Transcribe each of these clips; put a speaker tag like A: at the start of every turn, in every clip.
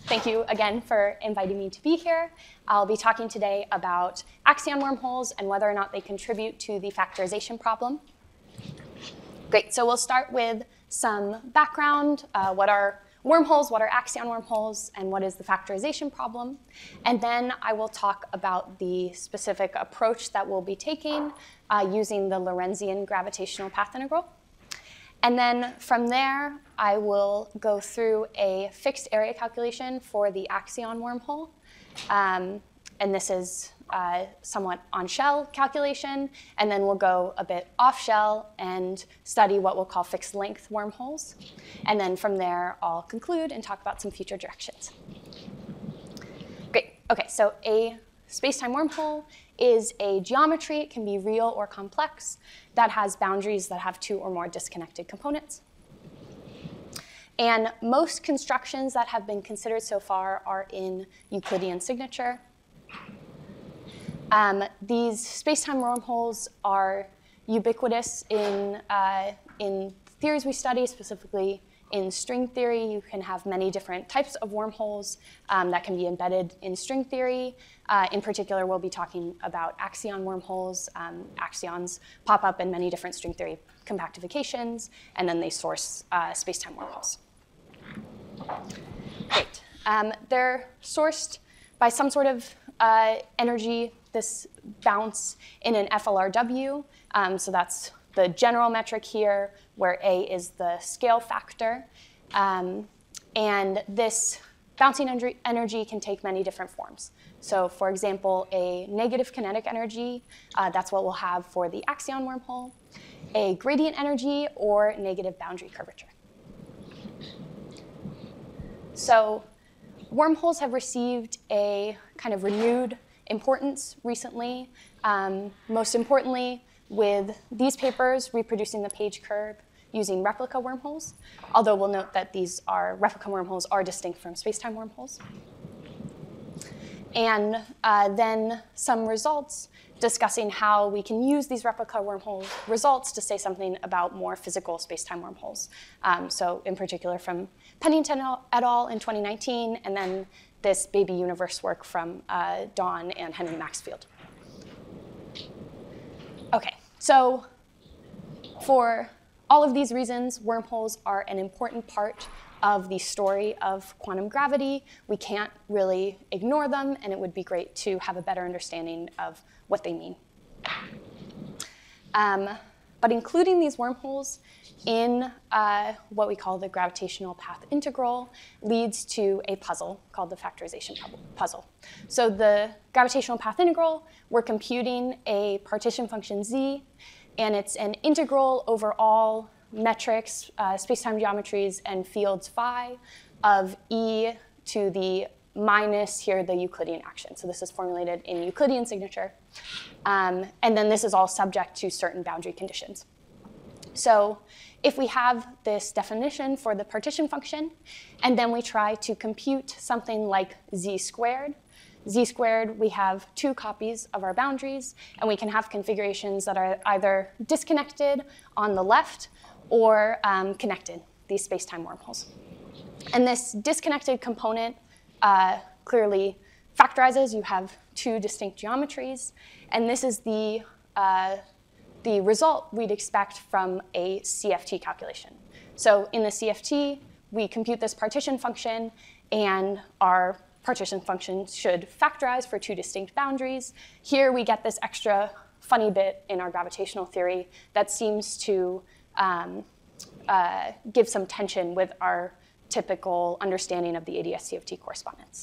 A: Thank you again for inviting me to be here. I'll be talking today about axion wormholes and whether or not they contribute to the factorization problem. Great, so we'll start with some background. What are wormholes, what are axion wormholes, and what is the factorization problem? And then I will talk about the specific approach that we'll be taking using the Lorentzian gravitational path integral. And then from there, I will go through a fixed area calculation for the axion wormhole. And this is somewhat on-shell calculation. And then we'll go a bit off-shell and study what we'll call fixed length wormholes. And then from there, I'll conclude and talk about some future directions. Great. OK, so a space-time wormhole is a geometry, it can be real or complex, that has boundaries that have two or more disconnected components. And most constructions that have been considered so far are in Euclidean signature. These space-time wormholes are ubiquitous in theories we study, specifically in string theory. You can have many different types of wormholes that can be embedded in string theory. In particular, we'll be talking about axion wormholes. Axions pop up in many different string theory compactifications, and then they source space-time wormholes. Great. They're sourced by some sort of energy, this bounce in an FLRW. So that's the general metric here, where A is the scale factor. And this bouncing energy can take many different forms. So for example, a negative kinetic energy, that's what we'll have for the axion wormhole, a gradient energy, or negative boundary curvature. So wormholes have received a kind of renewed importance recently, most importantly with these papers reproducing the page curve using replica wormholes, although we'll note that these replica wormholes are distinct from space-time wormholes. And then some results discussing how we can use these replica wormhole results to say something about more physical space-time wormholes. So in particular from Pennington et al. In 2019, and then this baby universe work from Dawn and Henry Maxfield. OK, so for all of these reasons, wormholes are an important part of the story of quantum gravity. We can't really ignore them, and it would be great to have a better understanding of what they mean. But including these wormholes in what we call the gravitational path integral leads to a puzzle called the factorization puzzle. So the gravitational path integral, we're computing a partition function z, and it's an integral over all metrics, space-time geometries, and fields phi of e to the minus here the Euclidean action. So this is formulated in Euclidean signature. And then this is all subject to certain boundary conditions. So if we have this definition for the partition function, and then we try to compute something like z squared, we have two copies of our boundaries, and we can have configurations that are either disconnected on the left or connected, these space-time wormholes. And this disconnected component clearly factorizes. You have two distinct geometries, and this is the result we'd expect from a CFT calculation. So in the CFT, we compute this partition function, and our partition function should factorize for two distinct boundaries. Here we get this extra funny bit in our gravitational theory that seems to give some tension with our typical understanding of the ADS-CFT correspondence.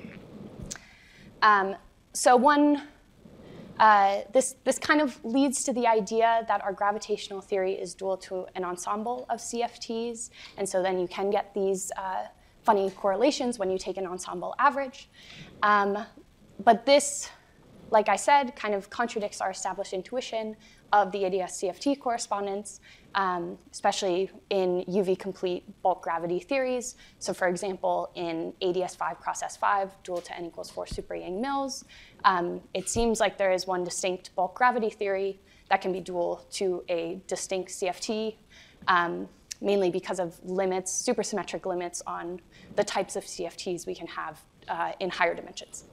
A: This kind of leads to the idea that our gravitational theory is dual to an ensemble of CFTs, and so then you can get these funny correlations when you take an ensemble average. But this, like I said, kind of contradicts our established intuition of the ADS-CFT correspondence, especially in UV-complete bulk gravity theories. So for example, in ADS5 cross S5, dual to n = 4 super Yang-Mills, it seems like there is one distinct bulk gravity theory that can be dual to a distinct CFT. mainly because of limits, supersymmetric limits on the types of CFTs we can have in higher dimensions.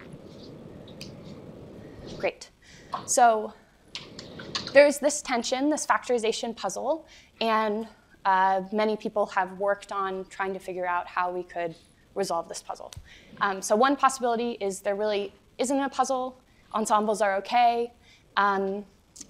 A: Great. So there's this tension, this factorization puzzle, and many people have worked on trying to figure out how we could resolve this puzzle. So one possibility is there really isn't a puzzle. Ensembles are OK. And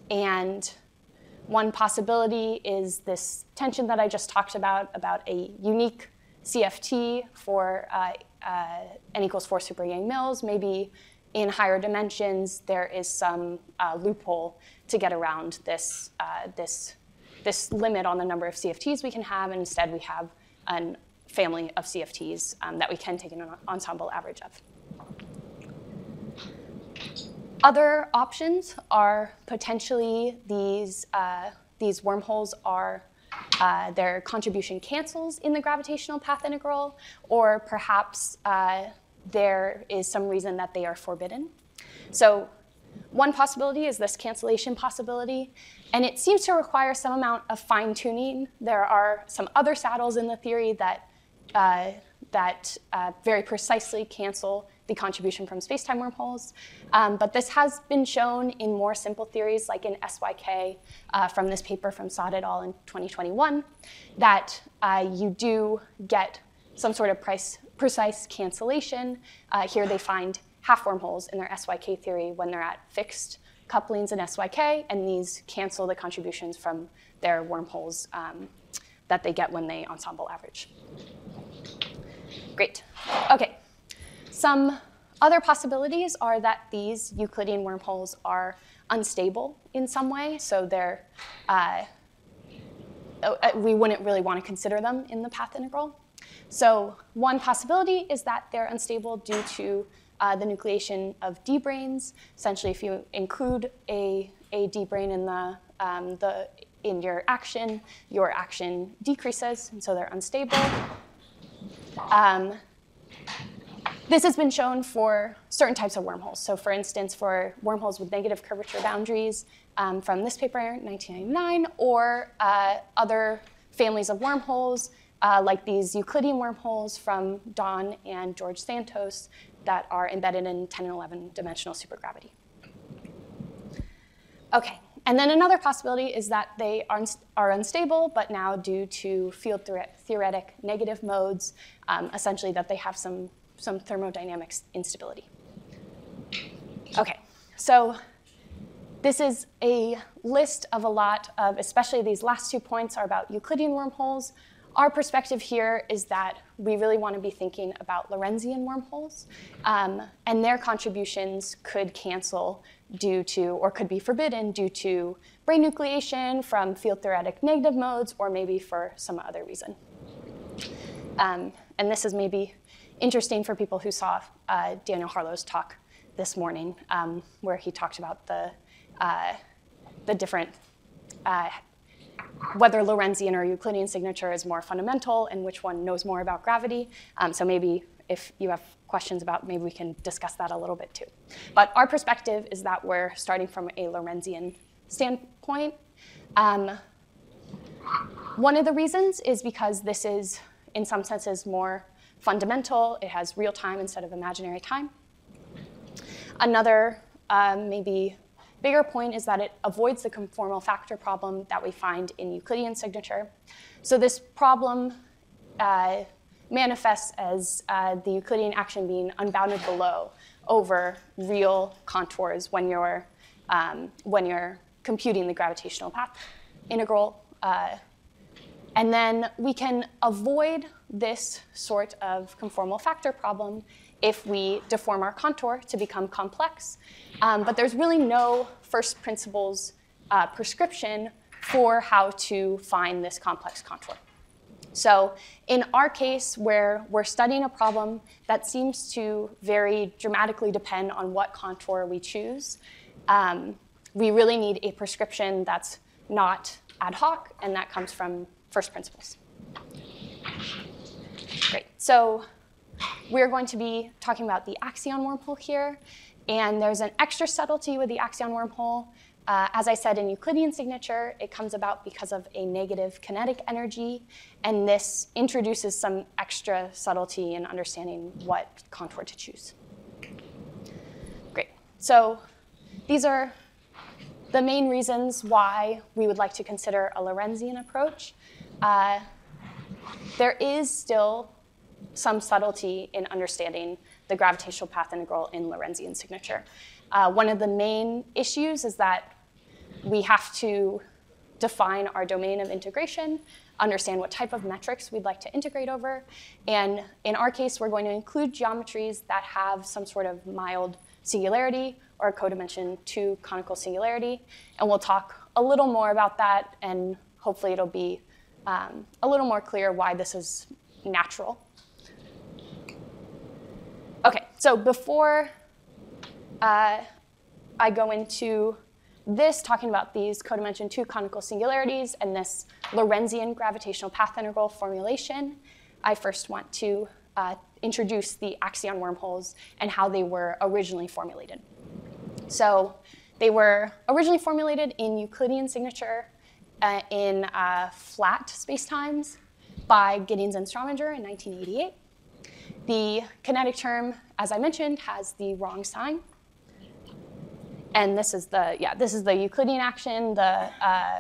A: one possibility is this tension that I just talked about a unique CFT for n equals 4 super Yang mills. Maybe in higher dimensions, there is some loophole to get around this limit on the number of CFTs we can have, and instead we have a family of CFTs that we can take an ensemble average of. Other options are potentially these wormholes are their contribution cancels in the gravitational path integral, or perhaps there is some reason that they are forbidden. So one possibility is this cancellation possibility, and it seems to require some amount of fine-tuning. There are some other saddles in the theory that very precisely cancel the contribution from space-time wormholes. But this has been shown in more simple theories, like in SYK from this paper from Saad et al. In 2021, that you do get some sort of precise cancellation. Here they find half wormholes in their SYK theory when they're at fixed couplings in SYK, and these cancel the contributions from their wormholes that they get when they ensemble average. Great. OK. Some other possibilities are that these Euclidean wormholes are unstable in some way, so they're, we wouldn't really want to consider them in the path integral. So one possibility is that they're unstable due to the nucleation of D branes. Essentially, if you include a D brane in your action decreases, and so they're unstable. This has been shown for certain types of wormholes. So for instance, for wormholes with negative curvature boundaries from this paper, 1999, or other families of wormholes, like these Euclidean wormholes from Don and George Santos that are embedded in 10 and 11 dimensional supergravity. OK, and then another possibility is that they are unstable, but now due to field theoretic negative modes, essentially that they have some thermodynamic instability. OK, so this is a list of a lot of, especially these last 2 points are about Euclidean wormholes. Our perspective here is that we really want to be thinking about Lorentzian wormholes, and their contributions could cancel due to, or could be forbidden due to brane nucleation from field theoretic negative modes, or maybe for some other reason. And this is maybe interesting for people who saw Daniel Harlow's talk this morning, where he talked about the different whether Lorentzian or Euclidean signature is more fundamental and which one knows more about gravity. So maybe if you have questions about, maybe we can discuss that a little bit too. But our perspective is that we're starting from a Lorentzian standpoint. One of the reasons is because this is, in some senses, more fundamental. It has real time instead of imaginary time. Another maybe bigger point is that it avoids the conformal factor problem that we find in Euclidean signature. So this problem manifests as the Euclidean action being unbounded below over real contours when you're computing the gravitational path integral. And then we can avoid this sort of conformal factor problem if we deform our contour to become complex. But there's really no first principles prescription for how to find this complex contour. So in our case, where we're studying a problem that seems to very dramatically depend on what contour we choose, we really need a prescription that's not ad hoc, and that comes from first principles. Great. So we're going to be talking about the axion wormhole here. And there's an extra subtlety with the axion wormhole. as I said, in Euclidean signature, it comes about because of a negative kinetic energy, and this introduces some extra subtlety in understanding what contour to choose. Great. So these are the main reasons why we would like to consider a Lorentzian approach. There is still some subtlety in understanding the gravitational path integral in Lorentzian signature. One of the main issues is that we have to define our domain of integration, understand what type of metrics we'd like to integrate over, and in our case, we're going to include geometries that have some sort of mild singularity or codimension 2 conical singularity, and we'll talk a little more about that, and hopefully it'll be a little more clear why this is natural. Okay, so before I go into this, talking about these codimension 2 conical singularities and this Lorentzian gravitational path integral formulation, I first want to introduce the axion wormholes and how they were originally formulated. So they were originally formulated in Euclidean signature in flat spacetimes by Giddings and Strominger in 1988. The kinetic term, as I mentioned, has the wrong sign. And this is the Euclidean action. The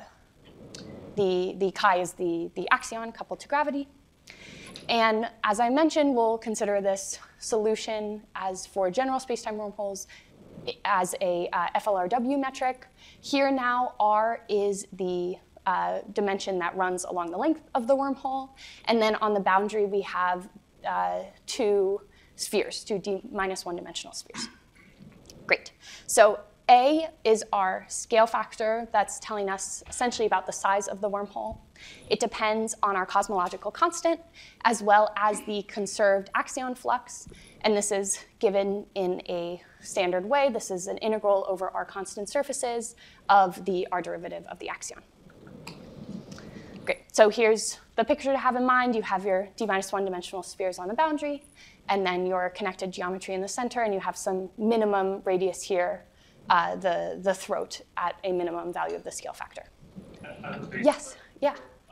A: chi is the axion coupled to gravity. And as I mentioned, we'll consider this solution as for general spacetime wormholes as a FLRW metric. Here now, R is the dimension that runs along the length of the wormhole. And then on the boundary, we have 2 spheres, 2 d-1 dimensional spheres. Great. So A is our scale factor that's telling us essentially about the size of the wormhole. It depends on our cosmological constant, as well as the conserved axion flux. And this is given in a standard way. This is an integral over our constant surfaces of the R derivative of the axion. Great. So here's the picture to have in mind. You have your d-1 dimensional spheres on the boundary, and then your connected geometry in the center, and you have some minimum radius here, the throat at a minimum value of the scale factor. Yes, yeah.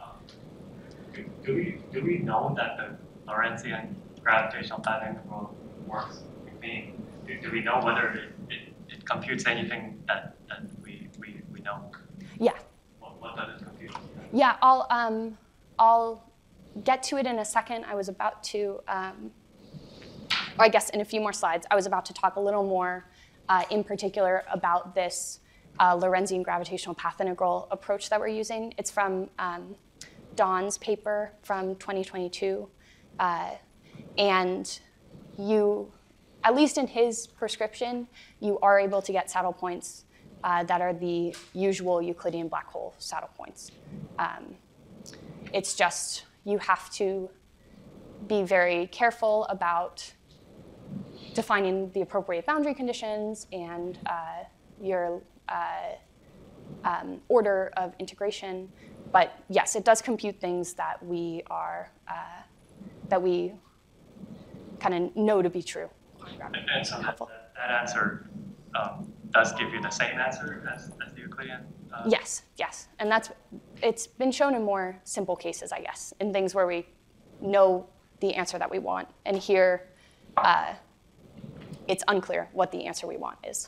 B: Do we know that the Lorentzian gravitational path integral works? Do we know whether it computes anything that we know?
A: Yeah.
B: What does it compute?
A: Yeah, I'll get to it in a second. I was about to, or I guess in a few more slides, I was about to talk a little more in particular about this Lorentzian gravitational path integral approach that we're using. It's from Don's paper from 2022. And you, at least in his prescription, you are able to get saddle points that are the usual Euclidean black hole saddle points. It's just you have to be very careful about defining the appropriate boundary conditions and your order of integration. But yes, it does compute things that we are that we kind of know to be true.
B: And so that answer does give you the same answer as the Euclidean?
A: Yes, yes. And it's been shown in more simple cases, I guess, in things where we know the answer that we want. And here, it's unclear what the answer we want is.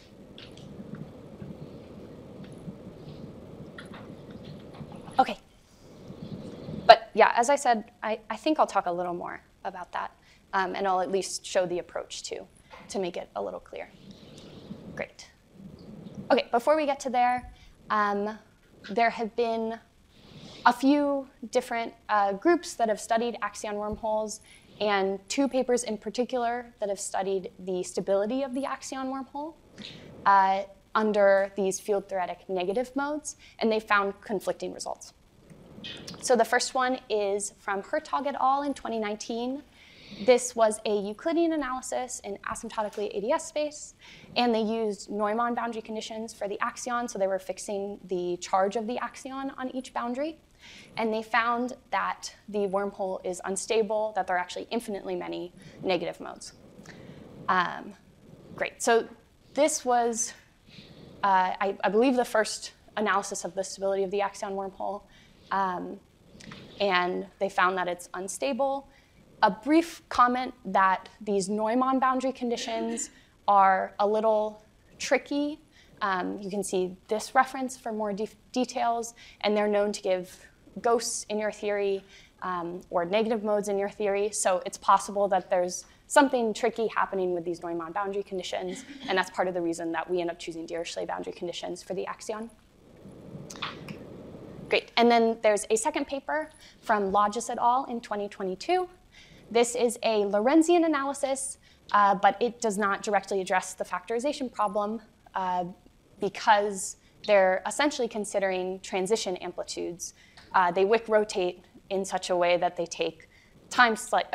A: Okay. But yeah, as I said, I think I'll talk a little more about that. And I'll at least show the approach too, to make it a little clear. Great. Okay, before we get to there, there have been a few different groups that have studied axion wormholes, and 2 papers in particular that have studied the stability of the axion wormhole under these field theoretic negative modes, and they found conflicting results. So the first one is from Hertog et al. In 2019. This was a Euclidean analysis in asymptotically ADS space, and they used Neumann boundary conditions for the axion, so they were fixing the charge of the axion on each boundary. And they found that the wormhole is unstable, that there are actually infinitely many negative modes. Great, so this was I believe, the first analysis of the stability of the Axion wormhole, and they found that it's unstable. A brief comment that these Neumann boundary conditions are a little tricky. You can see this reference for more details, and they're known to give ghosts in your theory or negative modes in your theory. So it's possible that there's something tricky happening with these Neumann boundary conditions, and that's part of the reason that we end up choosing Dirichlet boundary conditions for the Axion. Great, and then there's a second paper from Lodges et al. In 2022. This is a Lorentzian analysis, but it does not directly address the factorization problem because they're essentially considering transition amplitudes. They Wick rotate in such a way that they take time slices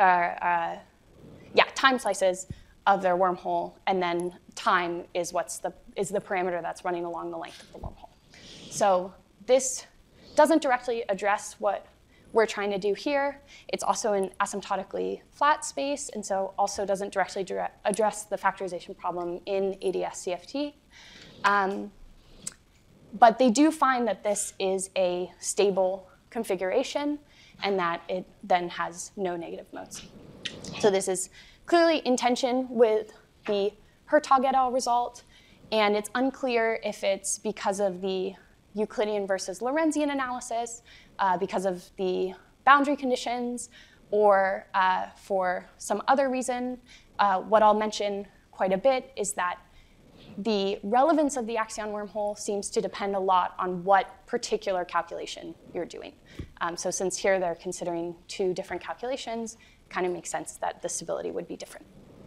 A: of their wormhole, and then time is the parameter that's running along the length of the wormhole. So this doesn't directly address what we're trying to do here. It's also an asymptotically flat space, and so also doesn't directly address the factorization problem in ADS-CFT. But they do find that this is a stable configuration and that it then has no negative modes. So this is clearly in tension with the Hertog et al. Result, and it's unclear if it's because of the Euclidean versus Lorentzian analysis, because of the boundary conditions, or for some other reason. What I'll mention quite a bit is that the relevance of the Axion wormhole seems to depend a lot on what particular calculation you're doing. So since here they're considering two different calculations, it kind of makes sense that the stability would be different.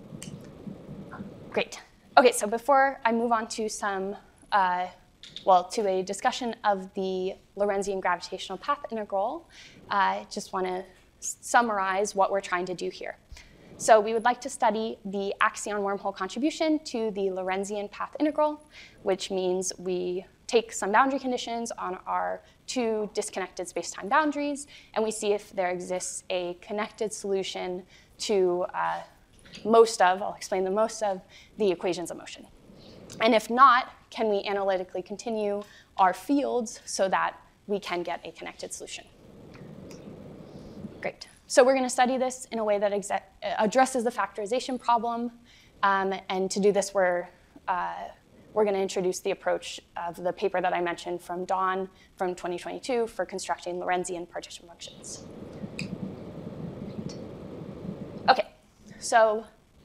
A: Great. OK, so before I move on to some to a discussion of the Lorentzian gravitational path integral, I just want to summarize what we're trying to do here. So we would like to study the Axion wormhole contribution to the Lorentzian path integral, which means we take some boundary conditions on our two disconnected space-time boundaries, and we see if there exists a connected solution to I'll explain the most of, the equations of motion. And if not, can we analytically continue our fields so that we can get a connected solution? Great. So we're going to study this in a way that addresses the factorization problem. And to do this, we're going to introduce the approach of the paper that I mentioned from Dawn from 2022 for constructing Lorentzian partition functions. OK, so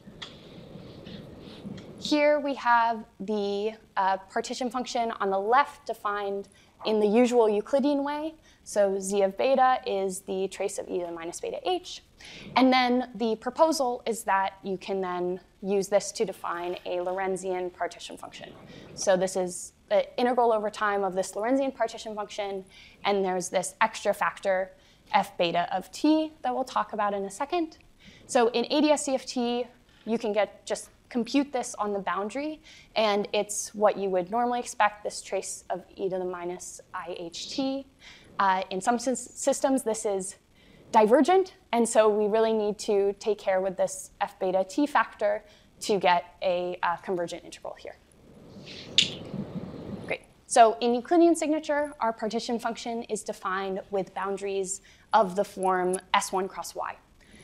A: here we have the partition function on the left defined in the usual Euclidean way. So z of beta is the trace of e to the minus beta h. And then the proposal is that you can then use this to define a Lorentzian partition function. So this is the integral over time of this Lorentzian partition function. And there's this extra factor f beta of t that we'll talk about in a second. So in ADS-CFT, you can just compute this on the boundary, and it's what you would normally expect, this trace of e to the minus iht. In some systems, this is divergent, and so we really need to take care with this f beta t factor to get a convergent integral here. Great. So in Euclidean signature, our partition function is defined with boundaries of the form S1 cross y.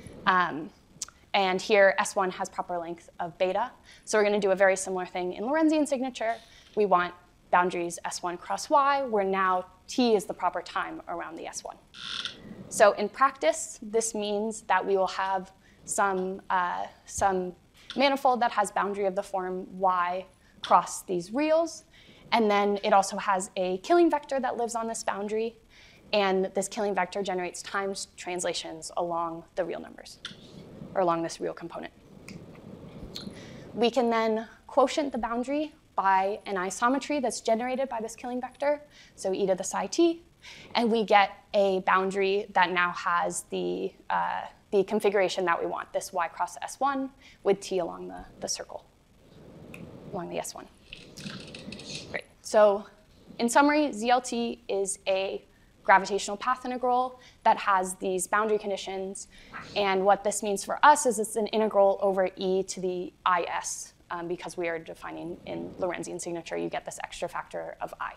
A: And here, S1 has proper length of beta. So we're going to do a very similar thing in Lorentzian signature. We want boundaries S1 cross y, where now t is the proper time around the S1. So in practice, this means that we will have some manifold that has boundary of the form y cross these reals. And then it also has a killing vector that lives on this boundary. And this killing vector generates times translations along the real numbers, or along this real component. We can then quotient the boundary by an isometry that's generated by this killing vector, so e to the psi t, and we get a boundary that now has the configuration that we want, this y cross S1 with t along the circle, along the S1. Great. So in summary, ZLT is a gravitational path integral that has these boundary conditions. And what this means for us is it's an integral over e to the is because we are defining in Lorentzian signature, you get this extra factor of I.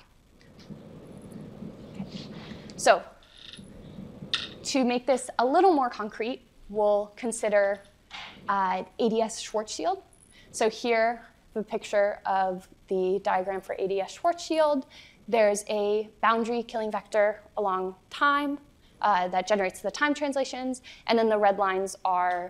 A: Okay. So to make this a little more concrete, we'll consider ADS Schwarzschild. So here, the picture of the diagram for ADS Schwarzschild. There's a boundary killing vector along time that generates the time translations, and then the red lines are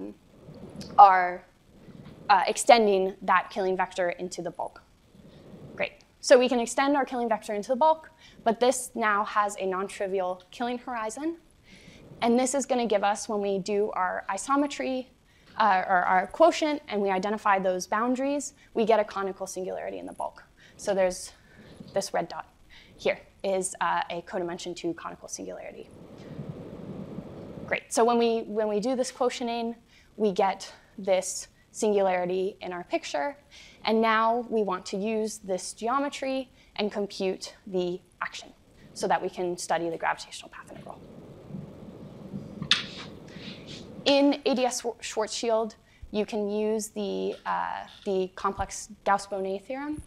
A: extending that killing vector into the bulk. Great. So we can extend our killing vector into the bulk, but this now has a non-trivial killing horizon. And this is going to give us, when we do our isometry, or our quotient, and we identify those boundaries, we get a conical singularity in the bulk. So there's this red dot here is a codimension 2 conical singularity. Great. So when we do this quotienting, we get this singularity in our picture. And now we want to use this geometry and compute the action so that we can study the gravitational path integral. In ADS Schwarzschild, you can use the complex Gauss-Bonnet theorem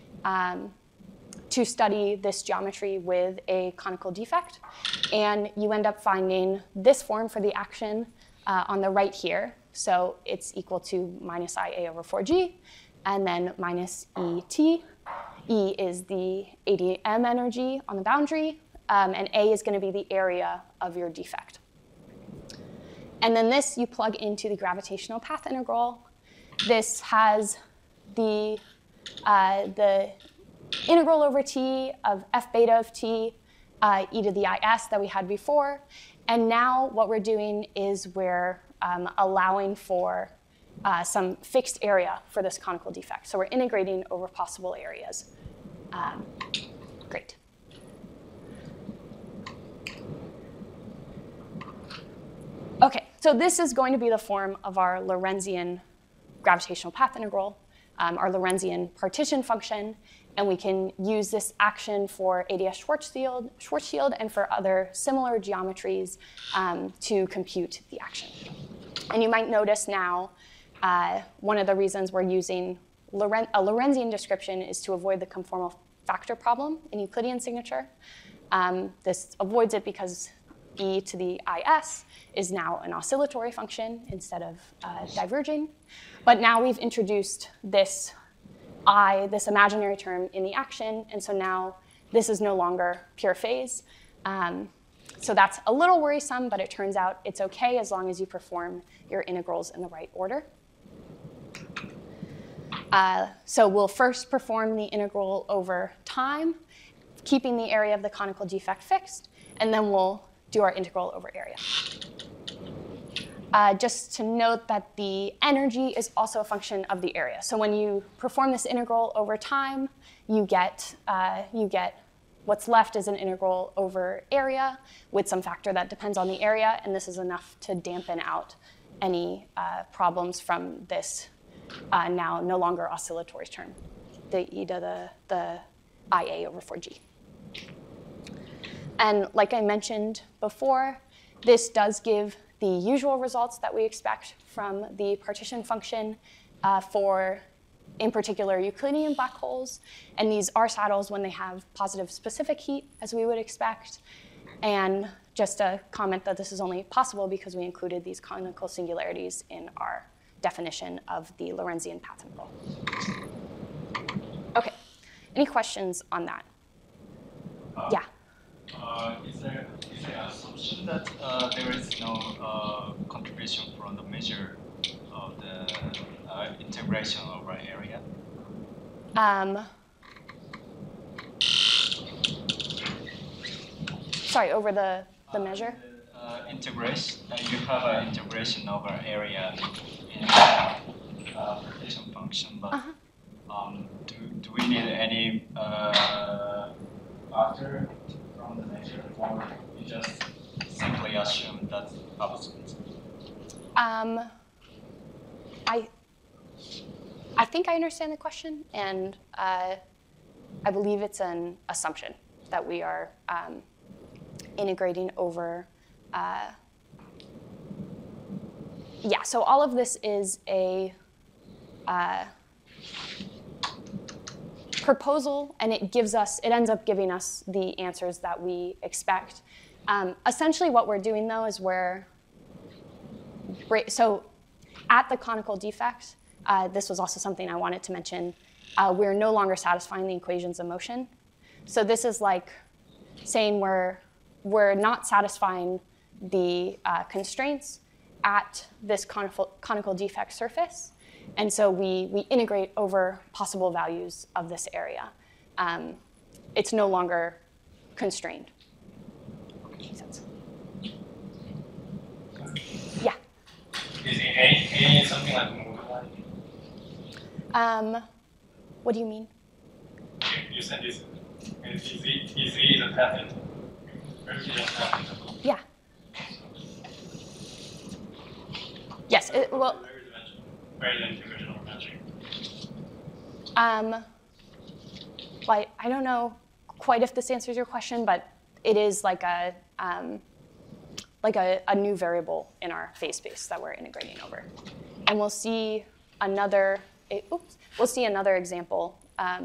A: to study this geometry with a conical defect. And you end up finding this form for the action on the right here. So it's equal to minus IA over 4G, and then minus ET. E is the ADM energy on the boundary, and A is going to be the area of your defect. And then this you plug into the gravitational path integral. This has the integral over t of f beta of t e to the is that we had before. And now what we're doing is we're allowing for some fixed area for this conical defect. So we're integrating over possible areas. Great. OK, so this is going to be the form of our Lorentzian gravitational path integral, our Lorentzian partition function. And we can use this action for ADS Schwarzschild and for other similar geometries to compute the action. And you might notice now one of the reasons we're using a Lorentzian description is to avoid the conformal factor problem in Euclidean signature. This avoids it because e to the is is now an oscillatory function instead of diverging. But now we've introduced this this imaginary term in the action, and so now this is no longer pure phase. So that's a little worrisome, but it turns out it's OK as long as you perform your integrals in the right order. So we'll first perform the integral over time, keeping the area of the conical defect fixed, and then we'll do our integral over area. Just to note that the energy is also a function of the area. So when you perform this integral over time, you get what's left is an integral over area with some factor that depends on the area. And this is enough to dampen out any problems from this now no longer oscillatory term, the e to the IA over 4G. And like I mentioned before, this does give the usual results that we expect from the partition function for, in particular, Euclidean black holes. And these are saddles when they have positive specific heat, as we would expect. And just a comment that this is only possible because we included these conical singularities in our definition of the Lorentzian path integral. OK, any questions on that? Yeah.
C: Is there an assumption that there is no contribution from the measure of the integration over area?
A: Sorry, over the measure?
C: Integration. You have an integration over area in partition function, but do we need any factor from the measure, or you just simply assume that's absent?
A: I think I understand the question, and I believe it's an assumption that we are integrating over. Yeah, so all of this is a proposal, and it ends up giving us the answers that we expect. Essentially what we're doing though is so at the conical defect, this was also something I wanted to mention, we're no longer satisfying the equations of motion. So this is like saying we're not satisfying the constraints at this conical defect surface. And so we integrate over possible values of this area. It's no longer constrained. Makes sense. Yeah.
B: Is A something like moduli?
A: What do you mean?
B: You said is A the path integral?
A: Yeah. Yes. Well.
B: Where is the integration or magic?
A: Like, I don't know quite if this answers your question, but it is like a new variable in our phase space that we're integrating over. And we'll see another example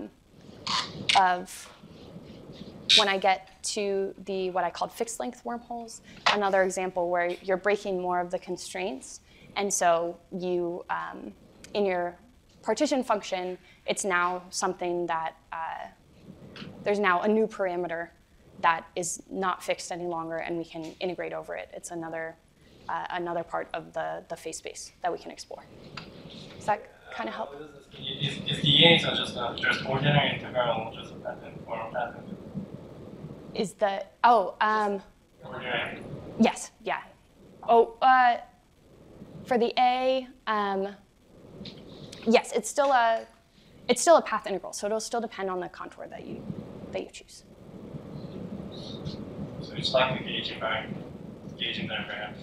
A: of when I get to what I called fixed length wormholes, another example where you're breaking more of the constraints. And so you, in your partition function, it's now something that, there's now a new parameter that is not fixed any longer, and we can integrate over it. It's another part of the phase space that we can explore. Does that kind of help?
B: Is the A just ordinary integral, just a pattern or a pattern?
A: Is the,
B: Ordinary.
A: yes, yeah. For the A, yes, it's still a path integral, so it'll still depend on the contour that you choose.
B: So it's like the gauging diagram.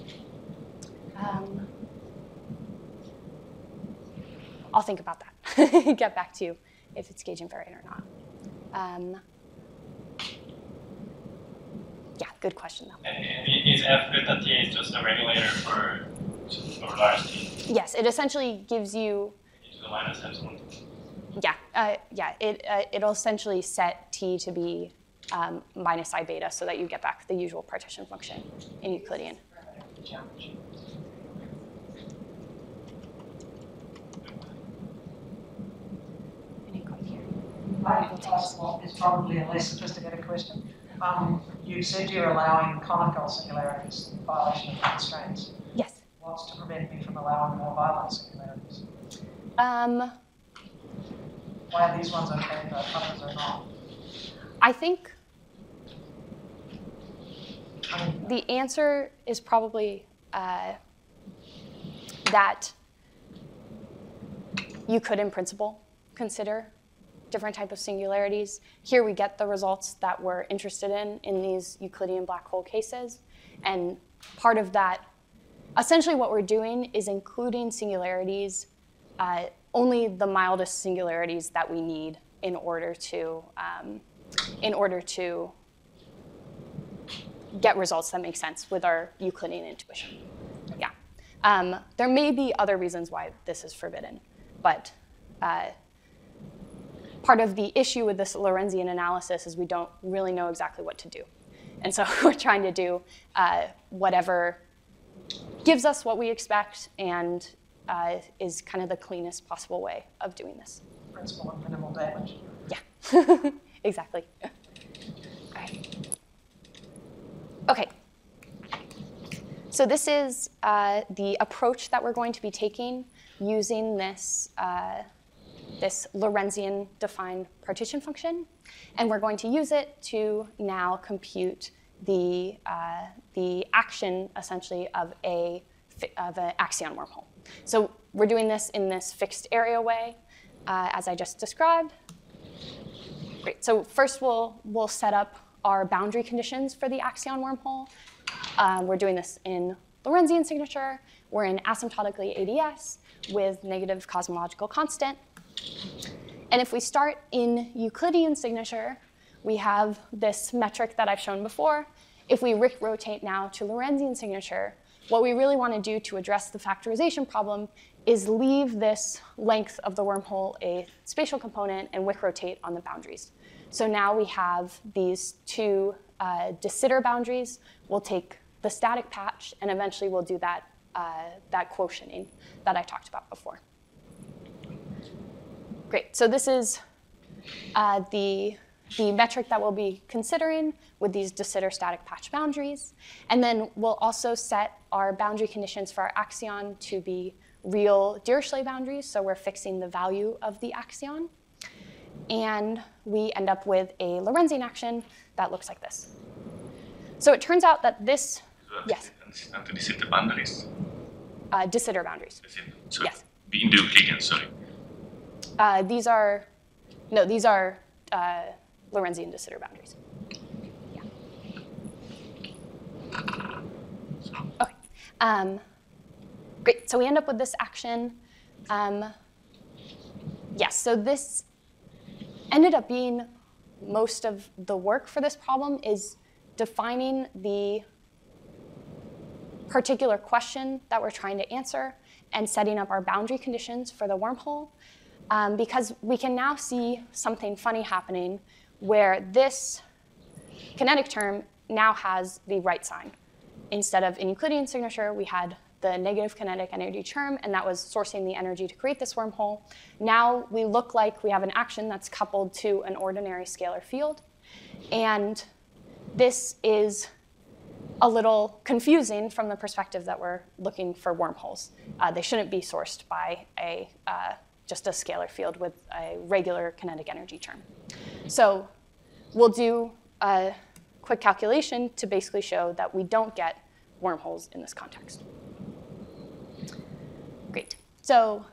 A: I'll think about that. Get back to you if it's gauge invariant or not. Yeah, good question though.
B: And is F beta T is just a regulator for large T?
A: Yes, it essentially gives you.
B: E to the minus epsilon.
A: Yeah. It'll essentially set T to be minus I beta so that you get back the usual partition function in Euclidean.
D: It's probably a less sophisticated question. You said you're allowing conical singularities in violation of the constraints.
A: Yes.
D: What's to prevent me from allowing more violent singularities? Why are these ones okay but others are not?
A: I think the answer is probably that you could, in principle, consider different type of singularities. Here we get the results that we're interested in these Euclidean black hole cases. And part of that, essentially what we're doing is including singularities, only the mildest singularities that we need in order to get results that make sense with our Euclidean intuition. Yeah. There may be other reasons why this is forbidden, but part of the issue with this Lorentzian analysis is we don't really know exactly what to do. And so we're trying to do whatever gives us what we expect and is kind of the cleanest possible way of doing this.
D: Principle of minimal damage.
A: Yeah, exactly. Okay. So this is the approach that we're going to be taking using this Lorentzian defined partition function, and we're going to use it to now compute the action essentially of an axion wormhole. So we're doing this in this fixed area way, as I just described. Great. So first we'll set up our boundary conditions for the axion wormhole. We're doing this in Lorentzian signature. We're in asymptotically ADS with negative cosmological constant. And if we start in Euclidean signature, we have this metric that I've shown before. If we rotate now to Lorentzian signature, what we really want to do to address the factorization problem is leave this length of the wormhole a spatial component and wick rotate on the boundaries. So now we have these two de Sitter boundaries. We'll take the static patch, and eventually we'll do that, that quotienting that I talked about before. Great, so this is the metric that we'll be considering with these de Sitter static patch boundaries. And then we'll also set our boundary conditions for our axion to be real Dirichlet boundaries, so we're fixing the value of the axion. And we end up with a Lorentzian action that looks like this. So it turns out that this, yes?
E: De Sitter boundaries.
A: De Sitter boundaries.
E: Sorry.
A: Yes.
E: In the Euclidean, sorry.
A: These are Lorentzian de Sitter boundaries. Yeah. Okay. Great. So we end up with this action. Yes. So this ended up being most of the work for this problem is defining the particular question that we're trying to answer and setting up our boundary conditions for the wormhole. Because we can now see something funny happening where this kinetic term now has the right sign. Instead of in Euclidean signature, we had the negative kinetic energy term, and that was sourcing the energy to create this wormhole. Now we look like we have an action that's coupled to an ordinary scalar field. And this is a little confusing from the perspective that we're looking for wormholes. They shouldn't be sourced by just a scalar field with a regular kinetic energy term. So we'll do a quick calculation to basically show that we don't get wormholes in this context. Great. So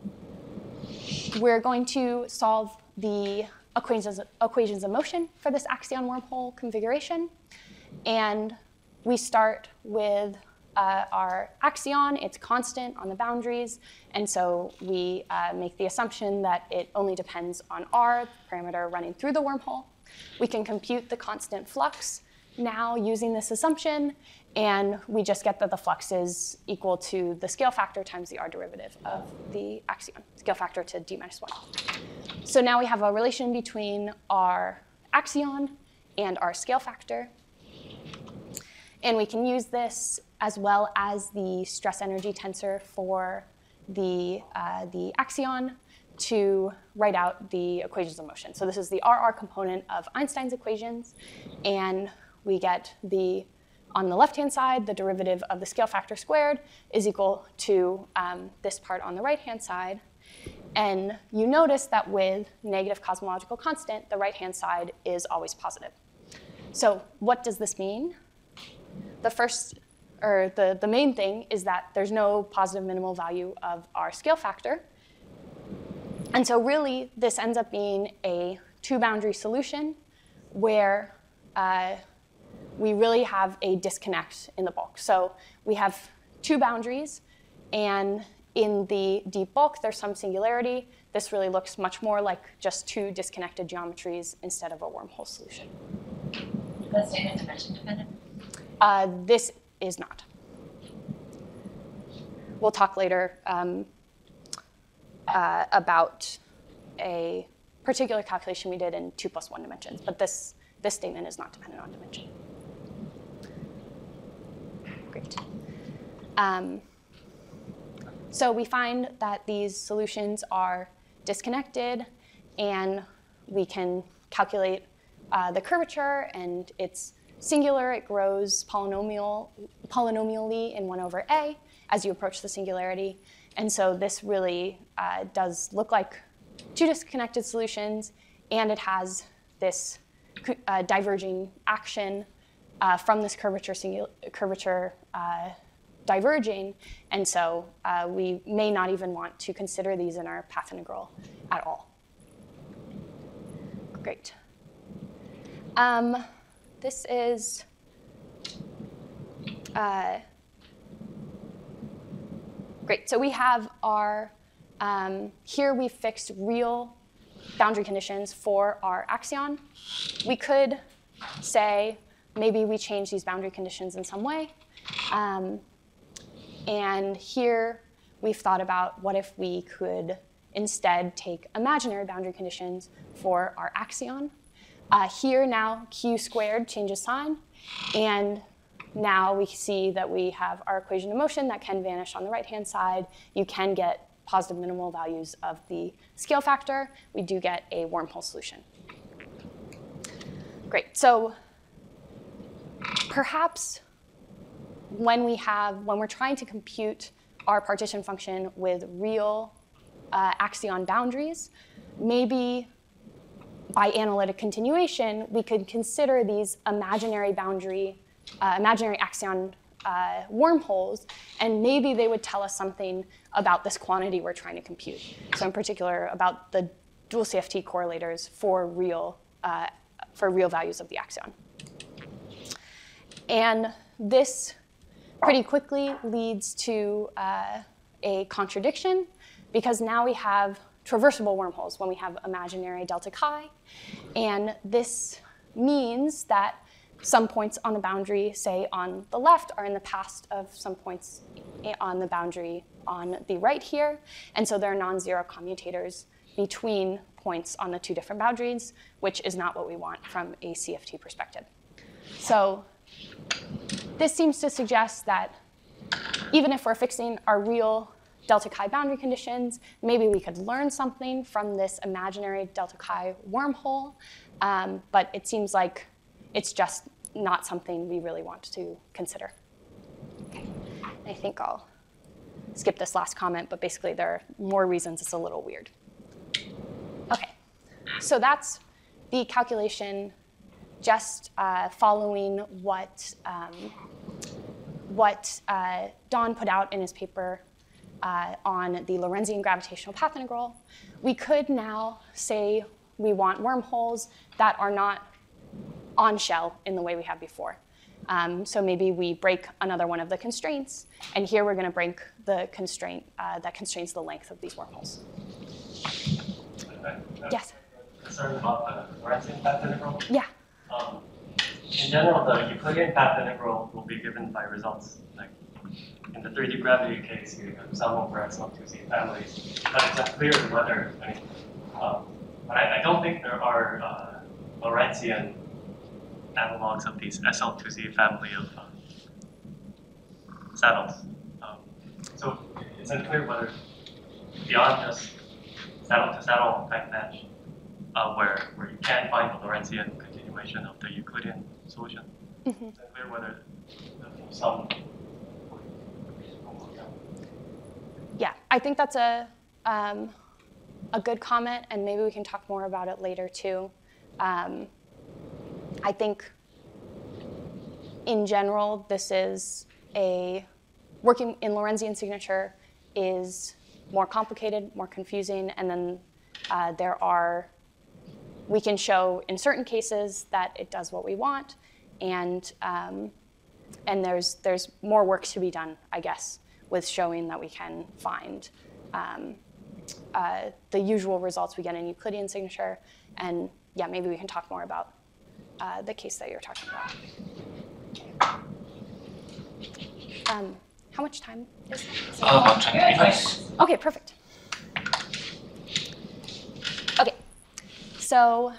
A: we're going to solve the equations of motion for this axion wormhole configuration. And we start with our axion. It's constant on the boundaries. And so we make the assumption that it only depends on r, the parameter running through the wormhole. We can compute the constant flux now using this assumption. And we just get that the flux is equal to the scale factor times the r derivative of the axion, scale factor to d minus 1. So now we have a relation between our axion and our scale factor. And we can use this as well as the stress energy tensor for the axion to write out the equations of motion. So this is the RR component of Einstein's equations. And we get on the left-hand side, the derivative of the scale factor squared is equal to this part on the right-hand side. And you notice that with negative cosmological constant, the right-hand side is always positive. So what does this mean? The main thing is that there's no positive minimal value of our scale factor. And so really, this ends up being a two-boundary solution where we really have a disconnect in the bulk. So we have two boundaries, and in the deep bulk, there's some singularity. This really looks much more like just two disconnected geometries instead of a wormhole solution.
F: That's data dimension dependent?
A: This is not. We'll talk later about a particular calculation we did in 2 + 1 dimensions, but this statement is not dependent on dimension. Great. So we find that these solutions are disconnected, and we can calculate the curvature, and it's singular. It grows polynomially in 1/a as you approach the singularity. And so this really does look like two disconnected solutions, and it has this diverging action from this curvature diverging. And so we may not even want to consider these in our path integral at all. Great. This is great. So we have our, here we fixed real boundary conditions for our axion. We could say maybe we change these boundary conditions in some way. And here we've thought about what if we could instead take imaginary boundary conditions for our axion. Here now q squared changes sign, and now we see that we have our equation of motion that can vanish on the right-hand side. You can get positive minimal values of the scale factor. We do get a wormhole solution. Great. So perhaps when we're trying to compute our partition function with real axion boundaries, maybe by analytic continuation, we could consider these imaginary axion wormholes, and maybe they would tell us something about this quantity we're trying to compute. So in particular, about the dual CFT correlators for real values of the axion. And this pretty quickly leads to a contradiction, because now we have traversable wormholes when we have imaginary delta chi. And this means that some points on the boundary, say on the left, are in the path of some points on the boundary on the right here. And so there are non-zero commutators between points on the two different boundaries, which is not what we want from a CFT perspective. So this seems to suggest that even if we're fixing our real delta chi boundary conditions, maybe we could learn something from this imaginary delta chi wormhole, but it seems like it's just not something we really want to consider. Okay. I think I'll skip this last comment, but basically there are more reasons it's a little weird. Okay, so that's the calculation just following what Don put out in his paper on the Lorentzian gravitational path integral. We could now say we want wormholes that are not on shell in the way we had before. So maybe we break another one of the constraints, and here we're going to break the constraint that constrains the length of these wormholes. Yes?
B: Concerned about the Lorentzian path integral?
A: Yeah.
B: In general, the Euclidean path integral will be given by results. Like in the 3D gravity case, you have sum over SL2Z families, but it's unclear whether, but I don't think there are Lorentzian analogs of these SL2Z family of saddles. So it's unclear whether beyond just saddle-to-saddle type match, where you can find the Lorentzian continuation of the Euclidean solution. Mm-hmm. It's unclear whether some.
A: Yeah, I think that's a good comment, and maybe we can talk more about it later too. I think in general, this is working in Lorentzian signature is more complicated, more confusing, and then we can show in certain cases that it does what we want, and there's more work to be done, I guess, with showing that we can find the usual results we get in Euclidean signature, and yeah, maybe we can talk more about the case that you're talking about. How much time is that?
E: About 20 minutes.
A: Okay, perfect. Okay, so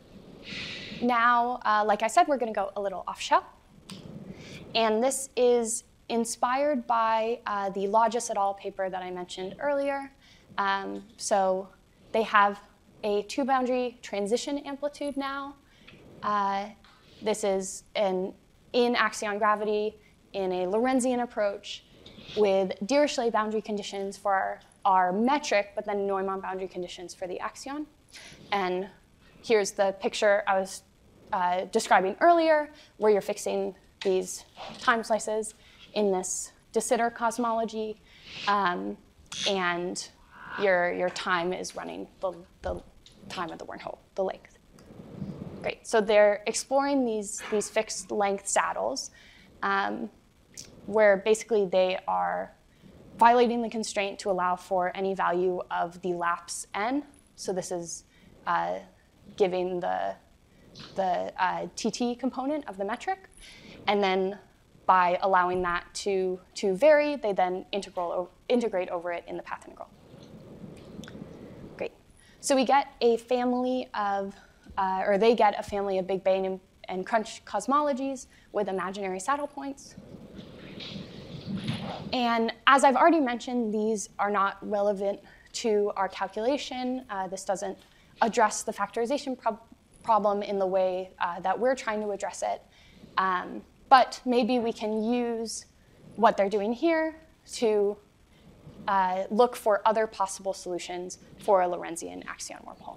A: now, like I said, we're going to go a little off shell. And this is inspired by the Logis et al. Paper that I mentioned earlier. So they have a two-boundary transition amplitude now. This is in axion gravity in a Lorentzian approach with Dirichlet boundary conditions for our metric, but then Neumann boundary conditions for the axion. And here's the picture I was describing earlier, where you're fixing these time slices in this de Sitter cosmology, and your time is running the time of the wormhole, the length. Great. So they're exploring these fixed length saddles, where basically they are violating the constraint to allow for any value of the lapse n. So this is giving the TT component of the metric. And then by allowing that to vary, they then integrate over it in the path integral. Great. So we get a family of, or they get a family of Big Bang and Crunch cosmologies with imaginary saddle points. And as I've already mentioned, these are not relevant to our calculation. This doesn't address the factorization problem in the way that we're trying to address it. But maybe we can use what they're doing here to look for other possible solutions for a Lorentzian axion wormhole.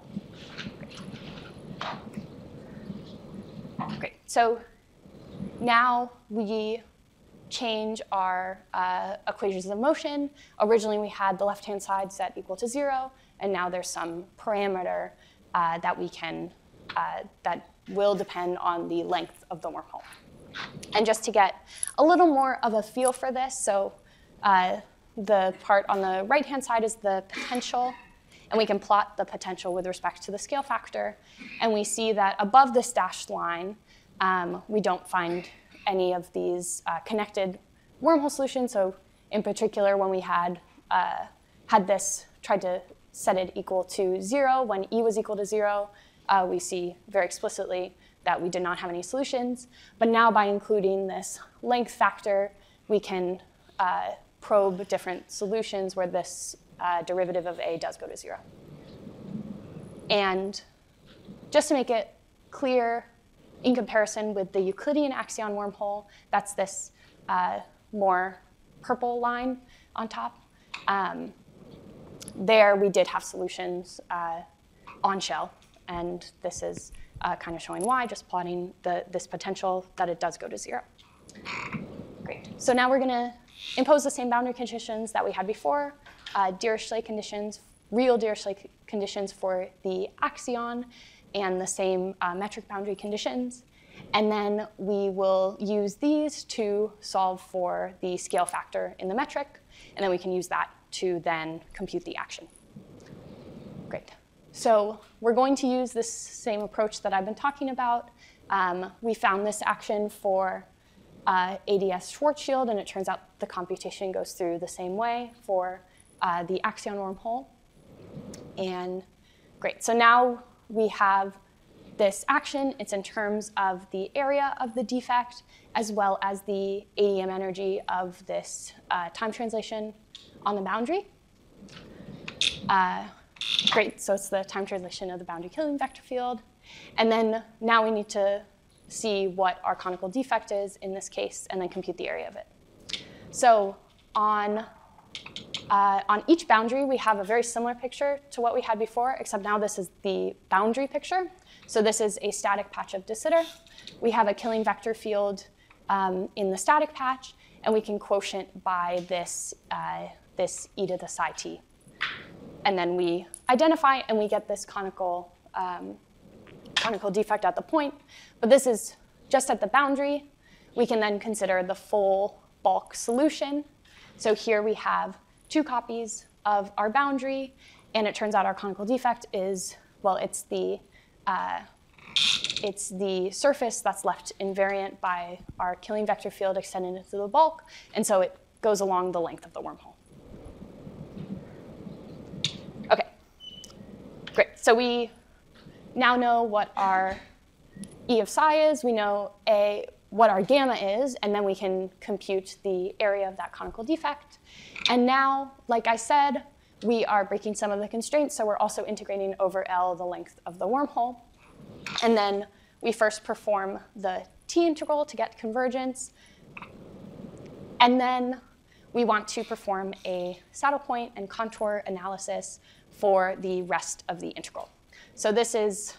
A: Great. So now we change our equations of motion. Originally, we had the left-hand side set equal to 0, and now there's some parameter that we can that will depend on the length of the wormhole. And just to get a little more of a feel for this, so the part on the right-hand side is the potential, and we can plot the potential with respect to the scale factor. And we see that above this dashed line, we don't find any of these connected wormhole solutions. So in particular, when we had this, tried to set it equal to 0, when E was equal to 0, we see very explicitly that we did not have any solutions. But now by including this length factor, we can probe different solutions where this derivative of A does go to 0. And just to make it clear, in comparison with the Euclidean axion wormhole, that's this more purple line on top. There we did have solutions on shell, and this is kind of showing why, just plotting this potential that it does go to 0. Great. So now we're going to impose the same boundary conditions that we had before, Dirichlet conditions, real Dirichlet conditions for the axion, and the same metric boundary conditions. And then we will use these to solve for the scale factor in the metric, and then we can use that to then compute the action. Great. So we're going to use this same approach that I've been talking about. We found this action for ADS Schwarzschild, and it turns out the computation goes through the same way for the axion wormhole. And great. So now we have this action. It's in terms of the area of the defect, as well as the ADM energy of this time translation on the boundary. Great, so it's the time translation of the boundary Killing vector field. And then now we need to see what our conical defect is in this case, and then compute the area of it. So on each boundary, we have a very similar picture to what we had before, except now this is the boundary picture. So this is a static patch of de Sitter. We have a Killing vector field in the static patch, and we can quotient by this, this e to the psi t. And then we identify, and we get this conical defect at the point. But this is just at the boundary. We can then consider the full bulk solution. So here we have 2 copies of our boundary, and it turns out our conical defect is, well, it's the surface that's left invariant by our Killing vector field extended into the bulk, and so it goes along the length of the wormhole. Okay, great. So we now know what our E of psi is. We know what our gamma is, and then we can compute the area of that conical defect. And now, like I said, we are breaking some of the constraints, so we're also integrating over L the length of the wormhole. And then we first perform the T integral to get convergence. And then we want to perform a saddle point and contour analysis for the rest of the integral. So this is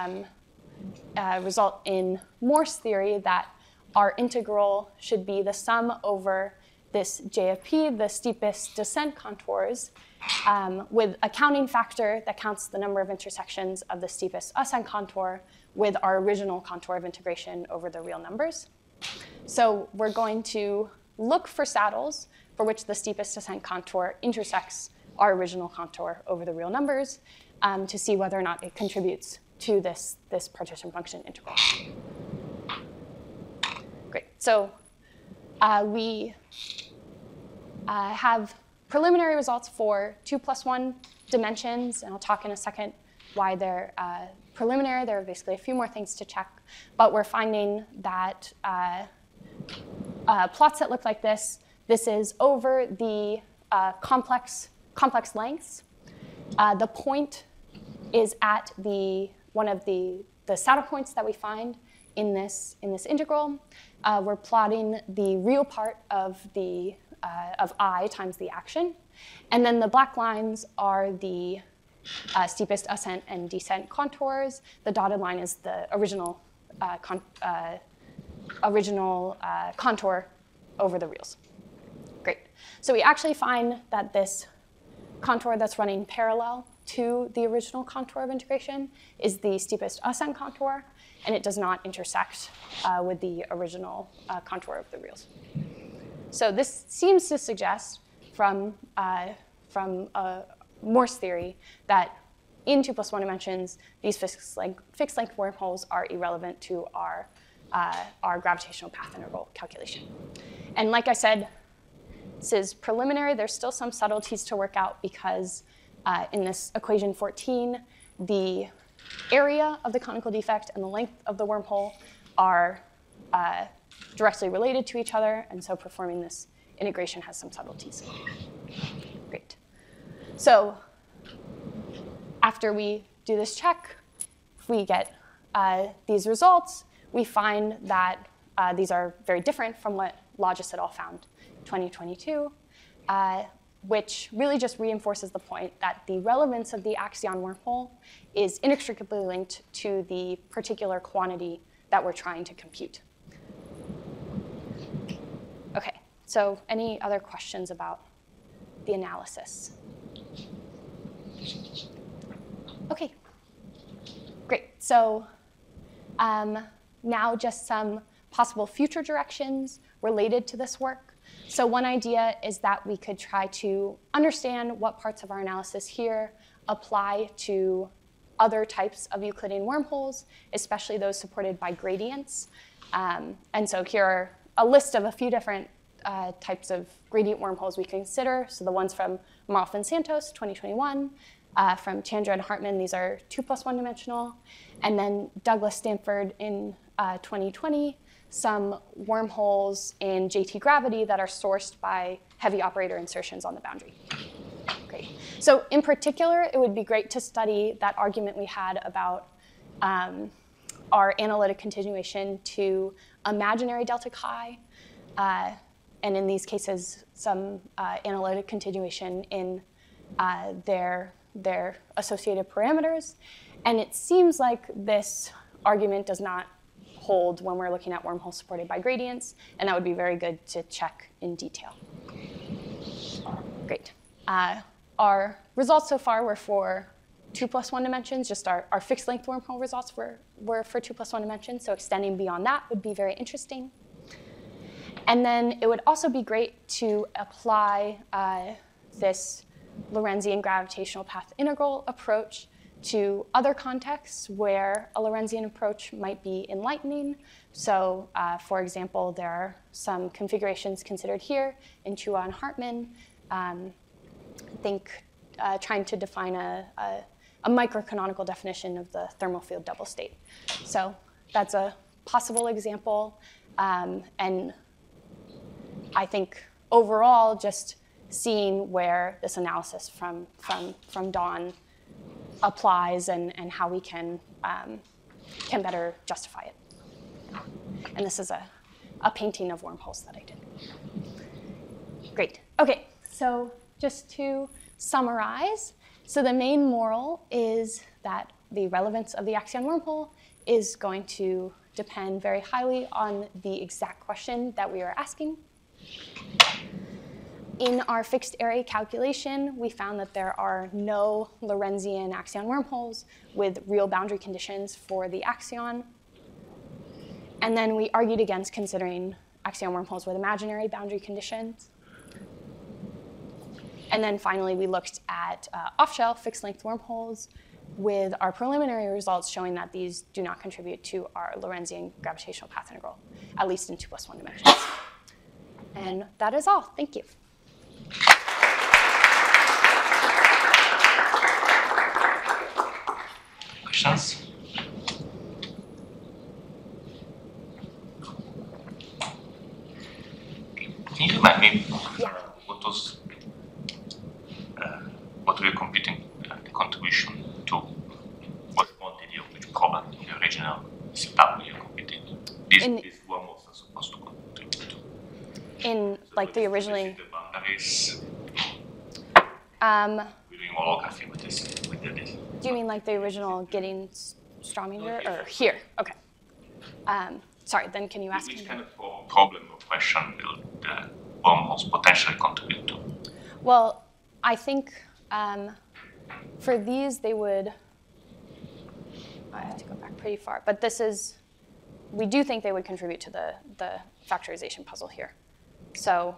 A: result in Morse theory that our integral should be the sum over this JFP, the steepest descent contours, with a counting factor that counts the number of intersections of the steepest ascent contour with our original contour of integration over the real numbers. So we're going to look for saddles for which the steepest descent contour intersects our original contour over the real numbers to see whether or not it contributes to this partition function integral. Great. So we have preliminary results for 2 + 1 dimensions, and I'll talk in a second why they're preliminary. There are basically a few more things to check, but we're finding that plots that look like this is over the complex lengths. The point is at one of the saddle points that we find in this integral. We're plotting the real part of I times the action, and then the black lines are the steepest ascent and descent contours. The dotted line is the original contour over the reals. Great. So we actually find that this contour that's running parallel to the original contour of integration is the steepest ascent contour, and it does not intersect with the original contour of the reals. So this seems to suggest from Morse theory that in 2 + 1 dimensions, these fixed length wormholes are irrelevant to our gravitational path integral calculation. And like I said, this is preliminary. There's still some subtleties to work out because in this equation 14, the area of the conical defect and the length of the wormhole are directly related to each other, and so performing this integration has some subtleties. Great. So after we do this check, if we get these results, we find that these are very different from what Logis et al. Found in 2022, which really just reinforces the point that the relevance of the Axion wormhole is inextricably linked to the particular quantity that we're trying to compute. Okay, so any other questions about the analysis? Okay, great. So now just some possible future directions related to this work. So one idea is that we could try to understand what parts of our analysis here apply to other types of Euclidean wormholes, especially those supported by gradients. And so here are a list of a few different types of gradient wormholes we can consider. So the ones from Marolf and Santos, 2021, from Chandra and Hartman, these are 2 + 1 dimensional. And then Douglas Stanford in 2020, some wormholes in JT gravity that are sourced by heavy operator insertions on the boundary. Great. So in particular, it would be great to study that argument we had about our analytic continuation to imaginary delta chi, and in these cases, some analytic continuation in their associated parameters. And it seems like this argument does not hold when we're looking at wormholes supported by gradients, and that would be very good to check in detail. Great. Our results so far were for 2 + 1 dimensions. Just our fixed length wormhole results were for 2 + 1 dimensions, so extending beyond that would be very interesting. And then it would also be great to apply this Lorentzian gravitational path integral approach to other contexts where a Lorentzian approach might be enlightening. So for example, there are some configurations considered here in Chua and Hartman. I think trying to define a microcanonical definition of the thermal field double state. So that's a possible example. And I think overall, just seeing where this analysis from Dawn applies and how we can better justify it. And this is a painting of wormholes that I did. Great. Okay, so just to summarize, so the main moral is that the relevance of the Axion wormhole is going to depend very highly on the exact question that we are asking. In our fixed area calculation, we found that there are no Lorentzian Axion wormholes with real boundary conditions for the Axion. And then we argued against considering Axion wormholes with imaginary boundary conditions. And then finally, we looked at off-shell fixed-length wormholes with our preliminary results showing that these do not contribute to our Lorentzian gravitational path integral, at least in 2 + 1 dimensions. And that is all. Thank you.
E: Questions? Can you remind me what were you computing the contribution to? What quantity of which problem in the original setup were you computing? These wormholes are supposed to contribute to.
A: In like the originally.
E: The boundaries.
A: Um,
E: We're doing holography with this.
A: Do you mean like the original getting Strominger or here? Okay. Sorry, then can you ask me?
E: Which kind of problem or question will the wormholes potentially contribute to?
A: Well, I think for these they would, I have to go back pretty far, but we do think they would contribute to the factorization puzzle here. So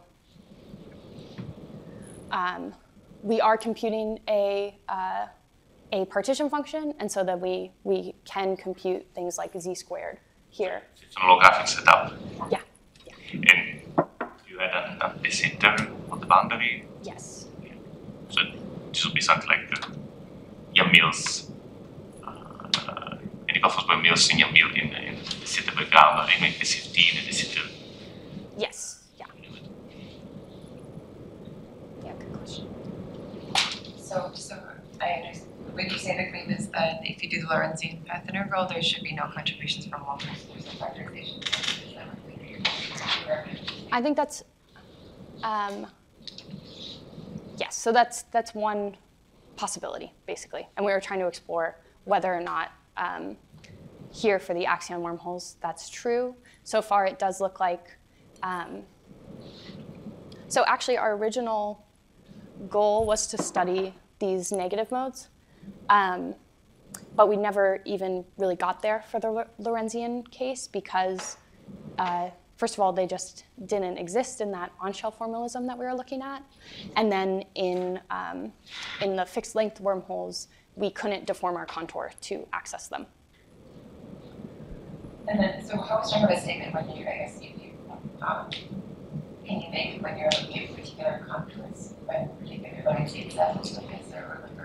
A: we are computing a partition function, and so that we can compute things like z squared here.
E: It's an holographic setup.
A: Yeah.
E: And you had a desitter on the boundary.
A: Yes.
E: So this would be something like Yamil's, any buffers by Mills in Yamil in the sitter background, or even the 15 in the sitter.
A: Yes. Yeah. Yeah. Good question.
F: So I understand. When you say the claim is that if you do the Lorentzian path integral, there should be no contributions from wormholes. There's no factorization. Is that what
A: I think that's, yes, so that's one possibility, basically. And we were trying to explore whether or not here for the Axion wormholes that's true. So far, it does look like, so actually our original goal was to study these negative modes, but we never even really got there for the Lorentzian case because first of all, they just didn't exist in that on-shell formalism that we were looking at. And then in the fixed-length wormholes, we couldn't deform our contour to access them.
F: And then, so how strong of a statement when you, I guess, can you make when you're looking at particular contours, when particular Lorentzian sets, like is there or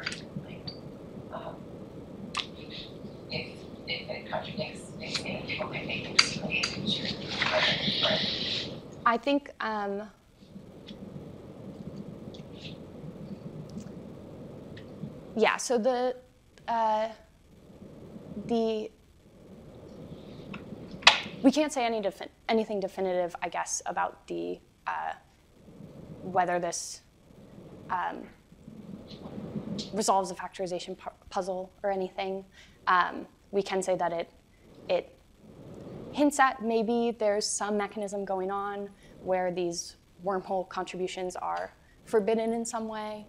F: if it contradicts, maybe people can make it sure.
A: I think yeah. So the we can't say anything definitive, I guess, about the whether this resolves a factorization puzzle or anything. We can say that it hints at maybe there's some mechanism going on where these wormhole contributions are forbidden in some way.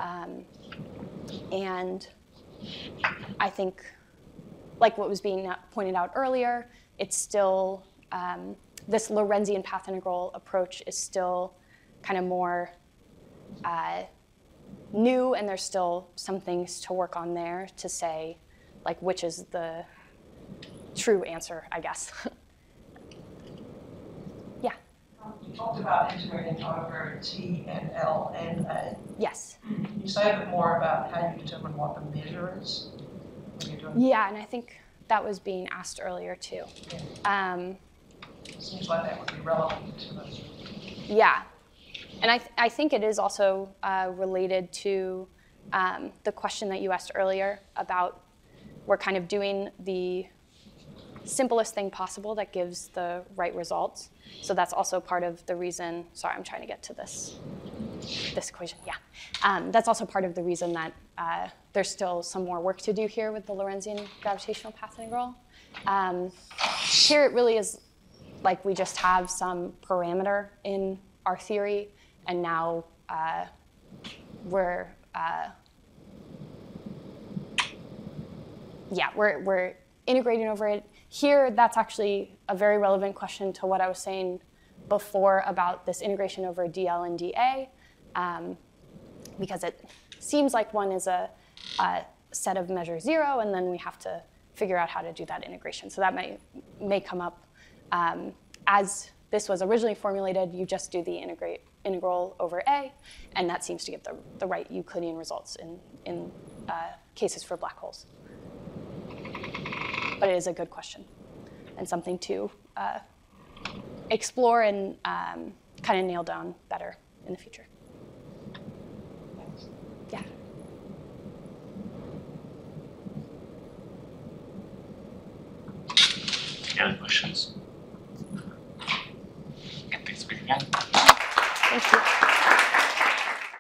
A: And I think, like what was being pointed out earlier, it's still, this Lorentzian path integral approach is still kind of more new, and there's still some things to work on there to say, like, which is the true answer, I guess. Yeah.
D: You talked about integrating over T and L and A.
A: Yes.
D: Can you say a bit more about how you determine what the measure is when you're doing?
A: Yeah, and I think that was being asked earlier too.
D: Yeah. Seems like that would be relevant to this.
A: Yeah, and I think it is also related to the question that you asked earlier about we're kind of doing the simplest thing possible that gives the right results. So that's also part of the reason, sorry, I'm trying to get to this equation, yeah. That's also part of the reason that there's still some more work to do here with the Lorentzian gravitational path integral. Here it really is like we just have some parameter in our theory, and now we're integrating over it. Here, that's actually a very relevant question to what I was saying before about this integration over DL and DA, because it seems like one is a set of measure 0, and then we have to figure out how to do that integration. So that may come up as this was originally formulated, you just do the integral over A, and that seems to give the right Euclidean results in cases for black holes. But it is a good question and something to explore and kind of nail down better in the future. Yeah.
E: Any other questions? Can take speak again.
A: Thank you.